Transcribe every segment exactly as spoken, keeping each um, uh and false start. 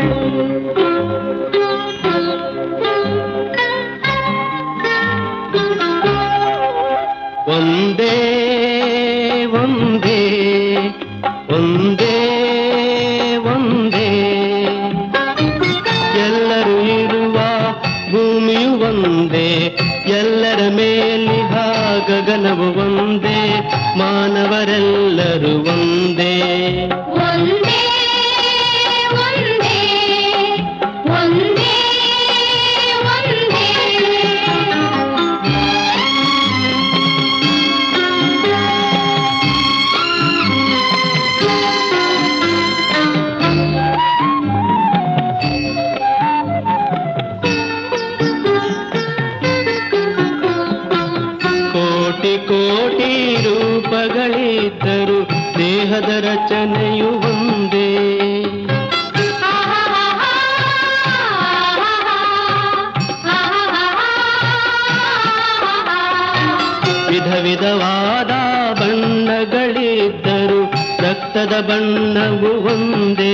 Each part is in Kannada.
ಒಂದೇ ಒಂದೇ ಒಂದೇ ಒಂದೇ ಎಲ್ಲರೂ ಇರುವ ಭೂಮಿಯು ಒಂದೇ, ಎಲ್ಲರ ಮೇಲಿಹ ಗಗನವು ಒಂದೇ, ಮಾನವರೆಲ್ಲರೂ ಒಂದೇ. ಒಂದೇ ಒಂದೇ ಒಂದೇ ಒಂದೇ ಕೋಟಿ ಕೋಟಿ ರೂಪಗಳಿದ್ದರು ದೇಹದ ರಚನೆಯು ಒಂದೇ. ವಿಧ ವಿಧವಾದ ಬಣ್ಣಗಳಿದ್ದರು ರಕ್ತದ ಬಣ್ಣವು ಒಂದೇ.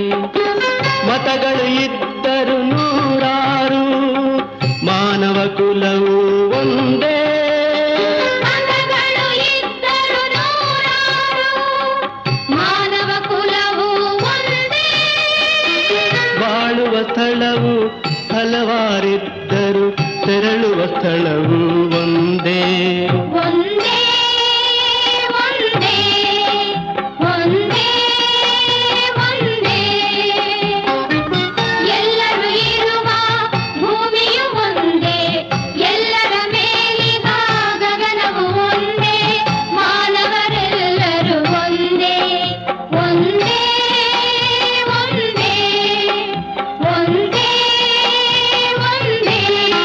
ಮತಗಳು ಇದ್ದರು ನೂರಾರು ಮಾನವ ಕುಲವು ಒಂದೇ. ಮತಗಳು ಇದ್ದರು ನೂರಾರು ಮಾನವ ಕುಲವು ಒಂದೇ. ಬಾಳುವ ಸ್ಥಳವು ಹಲವಾರಿದ್ದರು ತೆರಳುವ ಸ್ಥಳವು ಒಂದೇ. ಒಂದೇ ಒಂದೇ ಒಂದೇ ಒಂದೇ ಎಲ್ಲರೂ ಇರುವ ಭೂಮಿಯು ಒಂದೇ, ಎಲ್ಲರ ಮೇಲಿಗ ಗಗನವು ಒಂದೇ, ಮಾನವರೆಲ್ಲರೂ ಒಂದೇ. ಒಂದೇ ಒಂದೇ ಒಂದೇ ಒಂದೇ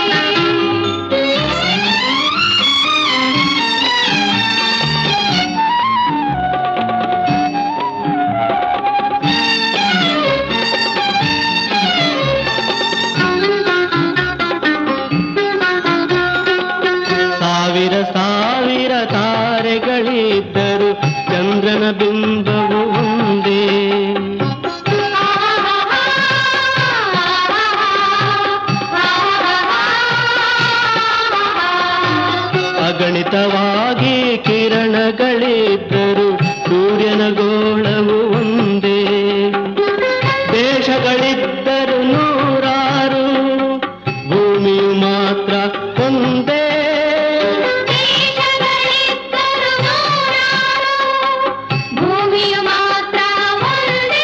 ಸಾವಿರ ಸಾವಿರ ತಾರೆಗಳಿದ್ದರು ಚಂದ್ರನ ಬಿಂಬವು ಒಂದೇ. ಅಗಣಿತವಾಗಿ ಕಿರಣಗಳಿದ್ದರು ಸೂರ್ಯನ ಗೋಳವು ಒಂದೇ. ದೇಶಗಳಿದ್ದರು ನೂರಾರು ಭೂಮಿಯು ಮಾತ್ರ ಒಂದೇ. ದೇಶಗಳಿದ್ದರು ನೂರಾರು ಭೂಮಿಯು ಮಾತ್ರ ಒಂದೇ.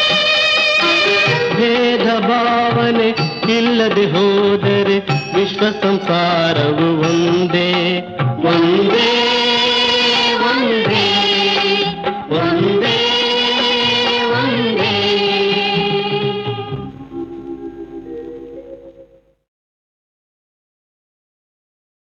ಭೇದ ಭಾವನೆ ಇಲ್ಲದೆ ಹೋದರೆ ವಿಶ್ವ ಸಂಸಾರವು ಒಂದೇ. ಒಂದೇ ಒಂದೇ